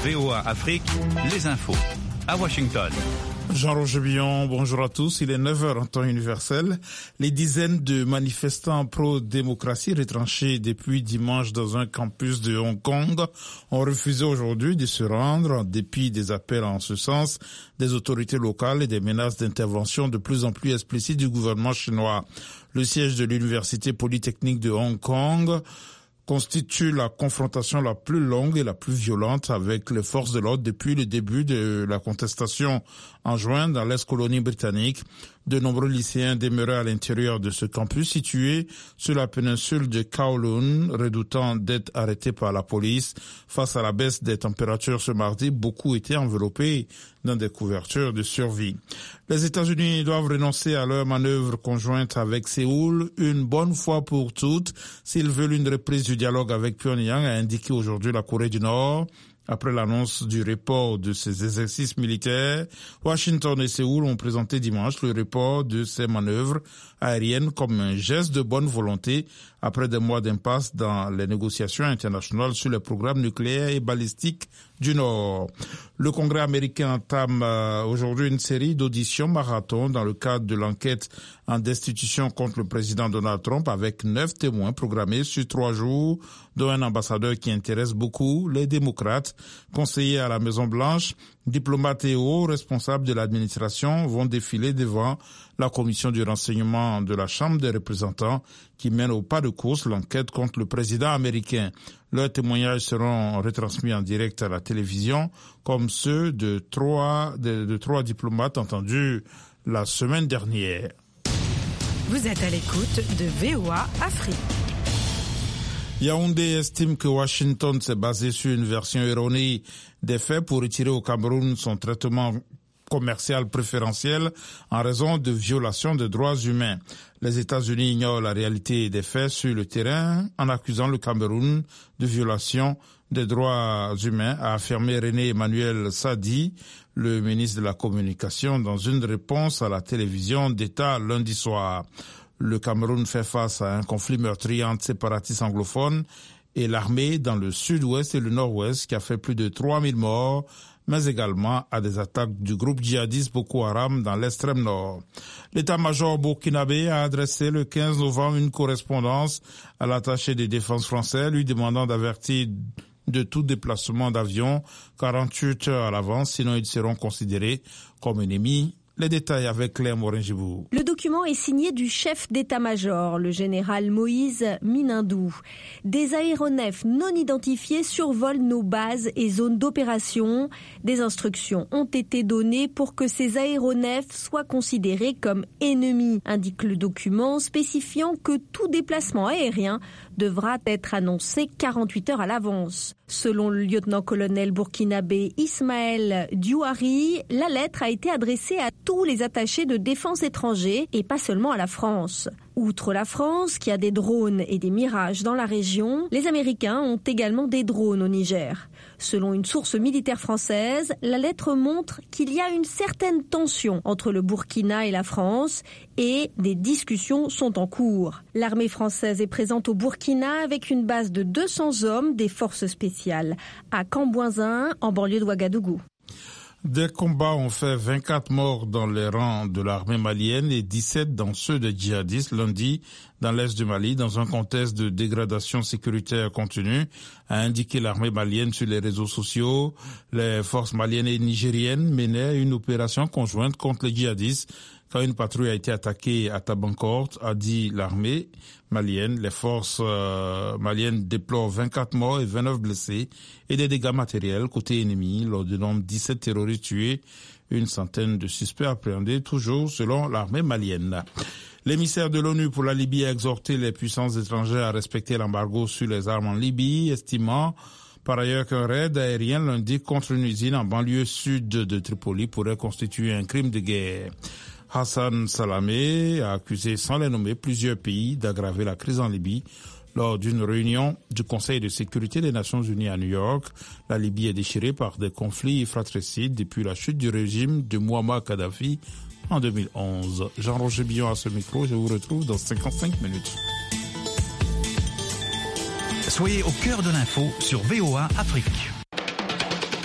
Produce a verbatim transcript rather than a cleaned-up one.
V O A Afrique, les infos. À Washington. Jean-Roger Billon, bonjour à tous. Il est neuf heures en temps universel. Les dizaines de manifestants pro-démocratie retranchés depuis dimanche dans un campus de Hong Kong ont refusé aujourd'hui de se rendre en dépit des appels en ce sens des autorités locales et des menaces d'intervention de plus en plus explicites du gouvernement chinois. Le siège de l'Université polytechnique de Hong Kong constitue la confrontation la plus longue et la plus violente avec les forces de l'ordre depuis le début de la contestation en juin dans l'ex-colonie britannique. De nombreux lycéens demeuraient à l'intérieur de ce campus situé sur la péninsule de Kowloon, redoutant d'être arrêtés par la police. Face à la baisse des températures ce mardi, beaucoup étaient enveloppés dans des couvertures de survie. Les États-Unis doivent renoncer à leur manœuvre conjointe avec Séoul une bonne fois pour toutes s'ils veulent une reprise du dialogue avec Pyongyang, a indiqué aujourd'hui la Corée du Nord. Après l'annonce du report de ces exercices militaires, Washington et Séoul ont présenté dimanche le report de ces manœuvres aériennes comme un geste de bonne volonté après des mois d'impasse dans les négociations internationales sur les programmes nucléaires et balistiques du Nord. Le Congrès américain entame aujourd'hui une série d'auditions marathon dans le cadre de l'enquête en destitution contre le président Donald Trump avec neuf témoins programmés sur trois jours, dont un ambassadeur qui intéresse beaucoup les démocrates. Conseillers à la Maison-Blanche, diplomates et hauts responsables de l'administration vont défiler devant la commission du renseignement de la Chambre des représentants qui mène au pas de course l'enquête contre le président américain. Leurs témoignages seront retransmis en direct à la télévision, comme ceux de trois, de, de trois diplomates entendus la semaine dernière. Vous êtes à l'écoute de V O A Afrique. Yaoundé estime que Washington s'est basé sur une version erronée des faits pour retirer au Cameroun son traitement commercial préférentiel en raison de violations des droits humains. Les États-Unis ignorent la réalité des faits sur le terrain en accusant le Cameroun de violation des droits humains, a affirmé René Emmanuel Sadi, le ministre de la Communication, dans une réponse à la télévision d'État lundi soir. Le Cameroun fait face à un conflit meurtrier entre séparatistes anglophones et l'armée dans le sud-ouest et le nord-ouest qui a fait plus de trois mille morts, mais également à des attaques du groupe djihadiste Boko Haram dans l'extrême nord. L'état-major burkinabé a adressé le quinze novembre une correspondance à l'attaché de défense français lui demandant d'avertir de tout déplacement d'avion quarante-huit heures à l'avance, sinon ils seront considérés comme ennemis. Les détails avec Claire Morin-Gibou. Le document est signé du chef d'état-major, le général Moïse Minindou. Des aéronefs non identifiés survolent nos bases et zones d'opération. Des instructions ont été données pour que ces aéronefs soient considérés comme ennemis, indique le document, spécifiant que tout déplacement aérien devra être annoncé quarante-huit heures à l'avance. Selon le lieutenant-colonel burkinabé Ismaël Diouari, la lettre a été adressée à tous les attachés de défense étrangers et pas seulement à la France. Outre la France, qui a des drones et des Mirages dans la région, les Américains ont également des drones au Niger. Selon une source militaire française, la lettre montre qu'il y a une certaine tension entre le Burkina et la France et des discussions sont en cours. L'armée française est présente au Burkina avec une base de deux cents hommes des forces spéciales à Cambouinzin, en banlieue de Ouagadougou. Des combats ont fait vingt-quatre morts dans les rangs de l'armée malienne et dix-sept dans ceux des djihadistes lundi dans l'est du Mali, dans un contexte de dégradation sécuritaire continue, a indiqué l'armée malienne sur les réseaux sociaux. Les forces maliennes et nigériennes menaient une opération conjointe contre les djihadistes quand une patrouille a été attaquée à Tabankort, a dit l'armée malienne. Les forces euh, maliennes déplorent vingt-quatre morts et vingt-neuf blessés et des dégâts matériels côté ennemi, lors du nombre dix-sept terroristes tués, une centaine de suspects appréhendés, toujours selon l'armée malienne. L'émissaire de l'ONU pour la Libye a exhorté les puissances étrangères à respecter l'embargo sur les armes en Libye, estimant par ailleurs qu'un raid aérien lundi contre une usine en banlieue sud de Tripoli pourrait constituer un crime de guerre. Hassan Salamé a accusé sans les nommer plusieurs pays d'aggraver la crise en Libye. Lors d'une réunion du Conseil de sécurité des Nations Unies à New York, la Libye est déchirée par des conflits fratricides depuis la chute du régime de Mouammar Kadhafi en deux mille onze. Jean-Roger Billon à ce micro, je vous retrouve dans cinquante-cinq minutes. Soyez au cœur de l'info sur V O A Afrique.